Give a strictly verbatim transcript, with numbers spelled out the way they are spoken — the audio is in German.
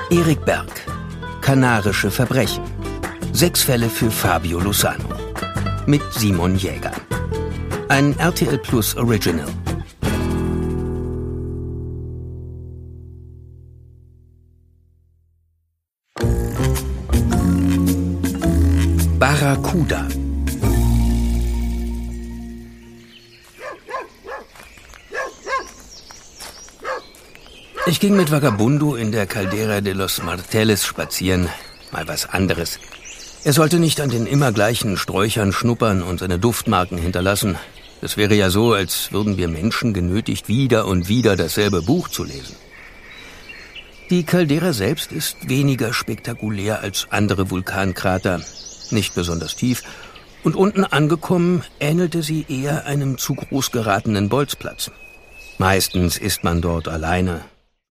Erik Berg. Kanarische Verbrechen. Sechs Fälle für Fabio Lozano. Mit Simon Jäger. Ein R T L Plus Original. Barracuda. Ich ging mit Vagabundo in der Caldera de los Marteles spazieren. Mal was anderes. Er sollte nicht an den immer gleichen Sträuchern schnuppern und seine Duftmarken hinterlassen. Es wäre ja so, als würden wir Menschen genötigt, wieder und wieder dasselbe Buch zu lesen. Die Caldera selbst ist weniger spektakulär als andere Vulkankrater. Nicht besonders tief. Und unten angekommen ähnelte sie eher einem zu groß geratenen Bolzplatz. Meistens ist man dort alleine,